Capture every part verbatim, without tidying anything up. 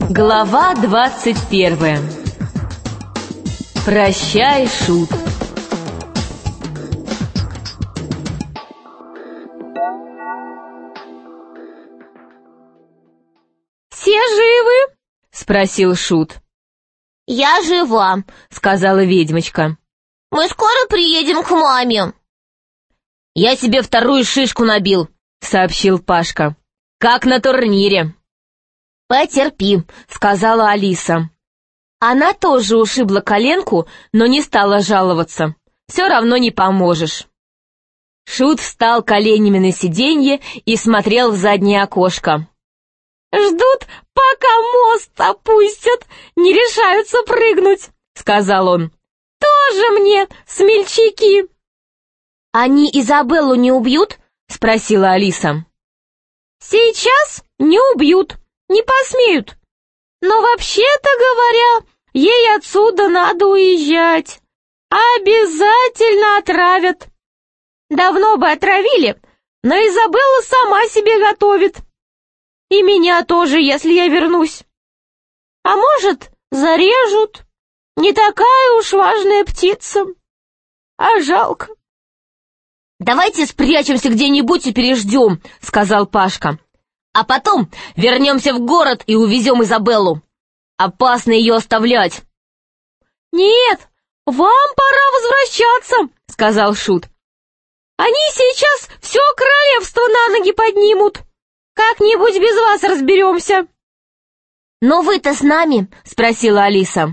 Глава двадцать первая. Прощай, Шут. «Все живы?» — спросил Шут. «Я жива», — сказала ведьмочка. «Мы скоро приедем к маме». «Я себе вторую шишку набил», — сообщил Пашка. «Как на турнире». «Потерпи», — сказала Алиса. Она тоже ушибла коленку, но не стала жаловаться. Все равно не поможешь. Шут встал коленями на сиденье и смотрел в заднее окошко. «Ждут, пока мост опустят, не решаются прыгнуть», — сказал он. «Тоже мне смельчаки». «Они Изабеллу не убьют?» — спросила Алиса. «Сейчас не убьют, не посмеют. Но вообще-то говоря, ей отсюда надо уезжать. Обязательно отравят. Давно бы отравили, но Изабелла сама себе готовит. И меня тоже, если я вернусь. А может, зарежут. Не такая уж важная птица. А жалко». «Давайте спрячемся где-нибудь и переждем», — сказал Пашка. «А потом вернемся в город и увезем Изабеллу. Опасно ее оставлять». «Нет, вам пора возвращаться», — сказал Шут. «Они сейчас все королевство на ноги поднимут. Как-нибудь без вас разберемся». «Но вы-то с нами?» — спросила Алиса.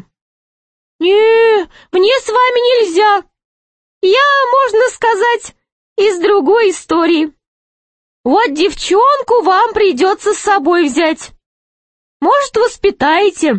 «Не, мне с вами нельзя. Я, можно сказать, из другой истории. Вот девчонку вам придется с собой взять. Может, воспитаете».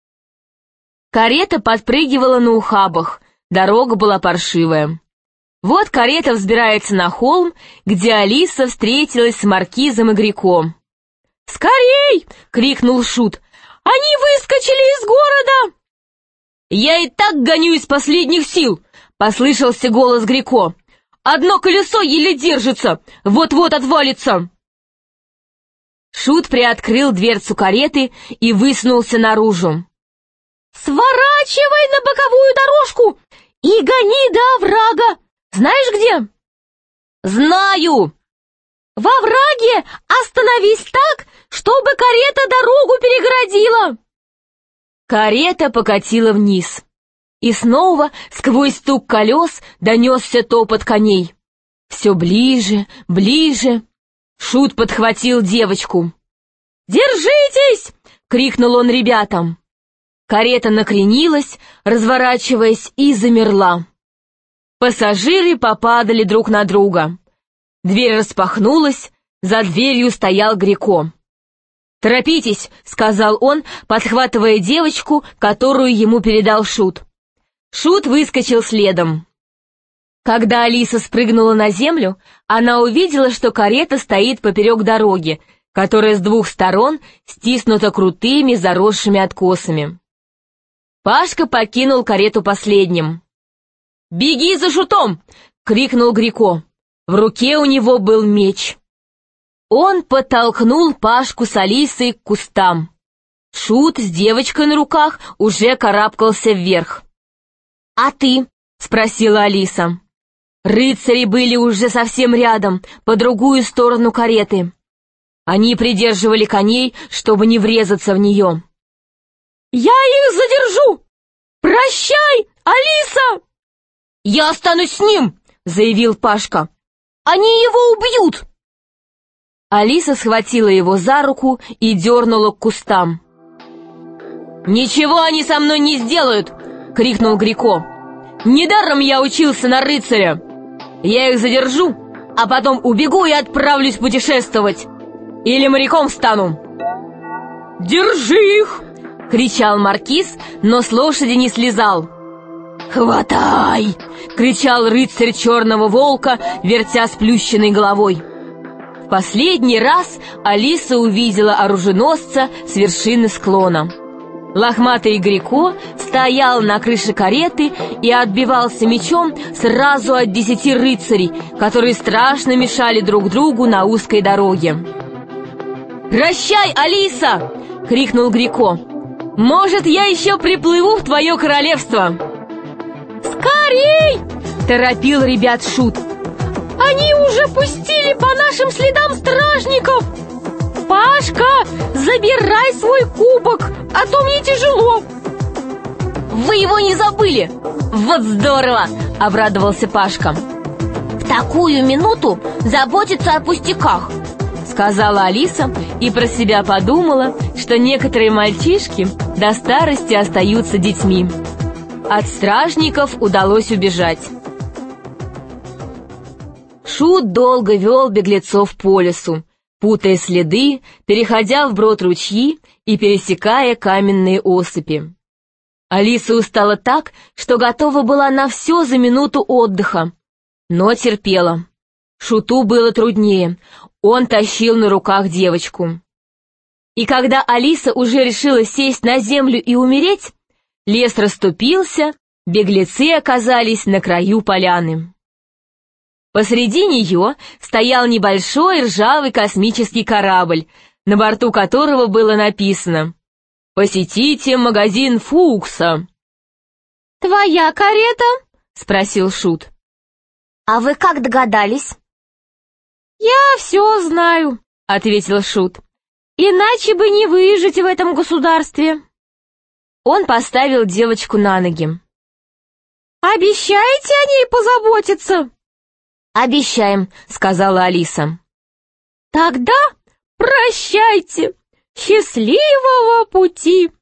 Карета подпрыгивала на ухабах, дорога была паршивая. Вот карета взбирается на холм, где Алиса встретилась с маркизом и Грико. «Скорей!» — крикнул Шут. «Они выскочили из города!» «Я и так гоню из последних сил!» — послышался голос Грико. «Одно колесо еле держится, вот-вот отвалится!» Шут приоткрыл дверцу кареты и высунулся наружу. «Сворачивай на боковую дорожку и гони до оврага! Знаешь где?» «Знаю!» «Во овраге остановись так, чтобы карета дорогу перегородила!» Карета покатила вниз. И снова сквозь стук колес донесся топот коней. Все ближе, ближе. Шут подхватил девочку. «Держитесь!» — крикнул он ребятам. Карета накренилась, разворачиваясь, и замерла. Пассажиры попадали друг на друга. Дверь распахнулась, за дверью стоял Грико. «Торопитесь», — сказал он, подхватывая девочку, которую ему передал Шут. Шут выскочил следом. Когда Алиса спрыгнула на землю, она увидела, что карета стоит поперек дороги, которая с двух сторон стиснута крутыми заросшими откосами. Пашка покинул карету последним. «Беги за Шутом!» — крикнул Грико. В руке у него был меч. Он подтолкнул Пашку с Алисой к кустам. Шут с девочкой на руках уже карабкался вверх. «А ты?» — спросила Алиса. Рыцари были уже совсем рядом, по другую сторону кареты. Они придерживали коней, чтобы не врезаться в нее. «Я их задержу! Прощай, Алиса!» «Я останусь с ним!» — заявил Пашка. «Они его убьют!» Алиса схватила его за руку и дернула к кустам. «Ничего они со мной не сделают!» — крикнул Грико. «Недаром я учился на рыцаря! Я их задержу, а потом убегу и отправлюсь путешествовать! Или моряком стану!» «Держи их!» — кричал маркиз, но с лошади не слезал. «Хватай!» — кричал рыцарь черного волка, вертя сплющенной головой. В последний раз Алиса увидела оруженосца с вершины склона. Лохматый Грико стоял на крыше кареты и отбивался мечом сразу от десяти рыцарей, которые страшно мешали друг другу на узкой дороге. «Прощай, Алиса!» — — крикнул Грико. «Может, я еще приплыву в твое королевство!» «Скорей!» — торопил ребят Шут. «Они уже пустили по нашим следам стражников! Пашка, забирай свой кубок, а то мне тяжело!» «Вы его не забыли? Вот здорово!» — обрадовался Пашка. «В такую минуту заботиться о пустяках!» — сказала Алиса и про себя подумала, что некоторые мальчишки до старости остаются детьми. От стражников удалось убежать. Шут долго вел беглецов по лесу, путая следы, переходя вброд ручьи и пересекая каменные осыпи. Алиса устала так, что готова была на все за минуту отдыха, но терпела. Шуту было труднее, он тащил на руках девочку. И когда Алиса уже решила сесть на землю и умереть, лес расступился, беглецы оказались на краю поляны. Посреди нее стоял небольшой ржавый космический корабль, на борту которого было написано «Посетите магазин Фукса». «Твоя карета?» — спросил Шут. «А вы как догадались?» «Я все знаю», — ответил Шут. «Иначе бы не выжить в этом государстве». Он поставил девочку на ноги. «Обещаете о ней позаботиться?» «Обещаем», — сказала Алиса. «Тогда прощайте! Счастливого пути!»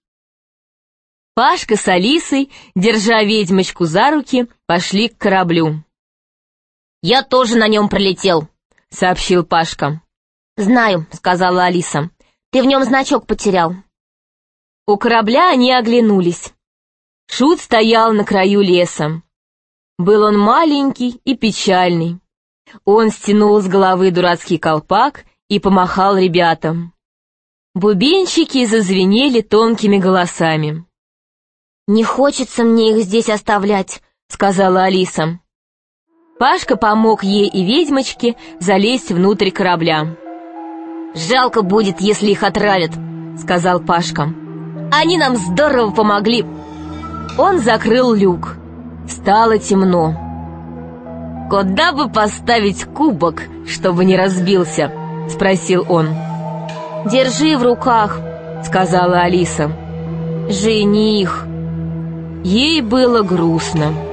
Пашка с Алисой, держа ведьмочку за руки, пошли к кораблю. «Я тоже на нем пролетел», — сообщил Пашка. «Знаю», — сказала Алиса. «Ты в нем значок потерял». У корабля они оглянулись. Шут стоял на краю леса. Был он маленький и печальный. Он стянул с головы дурацкий колпак и помахал ребятам. Бубенчики зазвенели тонкими голосами. «Не хочется мне их здесь оставлять», — сказала Алиса. Пашка помог ей и ведьмочке залезть внутрь корабля. «Жалко будет, если их отравят», — сказал Пашка. «Они нам здорово помогли». Он закрыл люк. Стало темно. «Куда бы поставить кубок, чтобы не разбился?» — спросил он. «Держи в руках», — сказала Алиса. «Жених». Ей было грустно.